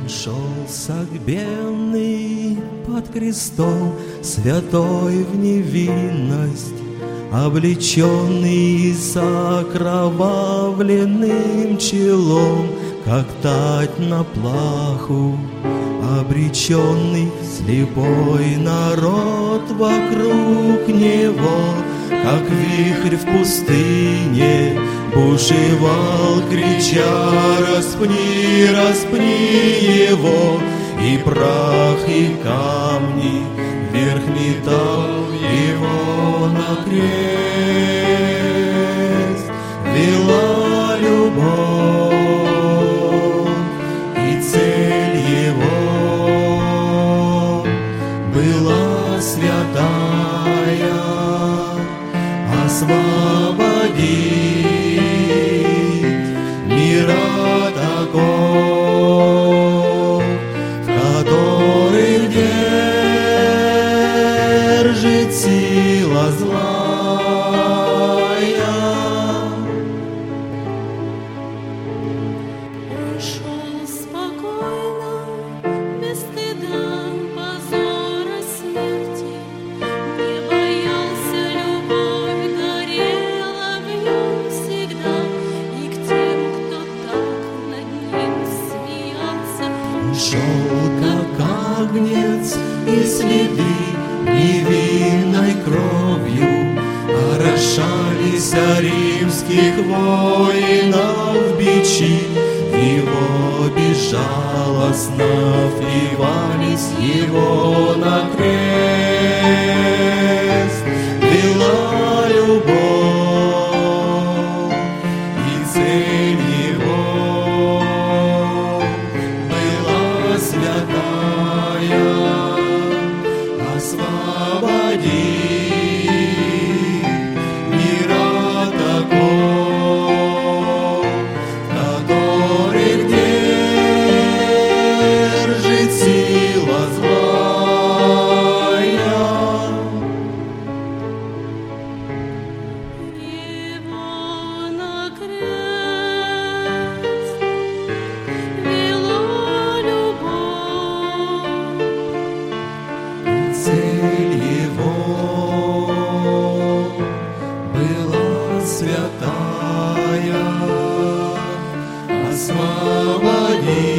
шел согбенный под крестом, святой в невинность, облеченный с окровавленным челом, как тать на плаху, обреченный слепой народ вокруг него, как вихрь в пустыне бушевал, крича: распни, распни его, и прах, и камни вверх метал его на крест. Вела любовь, и цель его была святая, освободить мир от оков, в которых держит сила злая. Он шел спокойно, без стыда, позора, смерти, не боялся, любовь горела в нем всегда, и к тем, кто так над ним смеялся, Он шел, как агнец, и следы невинной кровью орошались римских воинов бичи. Его безжалостно впивались его на крест. Была любовь, и цель его была святая, освободить мир от оков, в которых держит сила злая. его на крест вела любовь. Цель его была святая, освободить